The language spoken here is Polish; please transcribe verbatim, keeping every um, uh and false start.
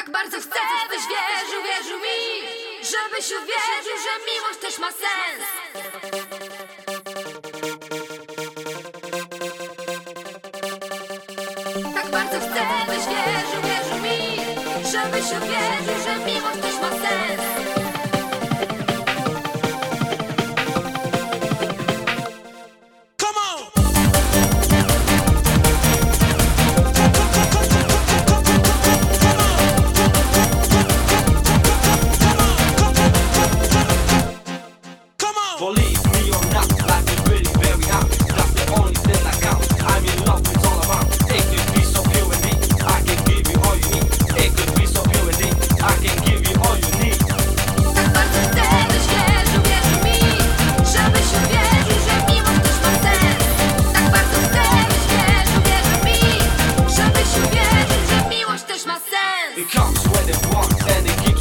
Tak bardzo chcę, byś wierzył, wierzył mi, żebyś uwierzył, że miłość też ma sens. Tak bardzo chcę, byś wierzył, wierzył mi, żebyś uwierzył, że miłość też ma sens. Believe me or not, life is really very hot. That's the only thing that counts. I mean, love is all around. It could be so pure and deep. I can give you all you need. It could be so pure and deep. I can give you all you need. Tak bardzo chcę, byś wierzył, wierzył mi, żebyś uwierzył, że miłość też ma sens. Tak bardzo chcę, byś wierzył, wierzył mi, żebyś uwierzył, że miłość też ma sens. It comes when it wants and it keeps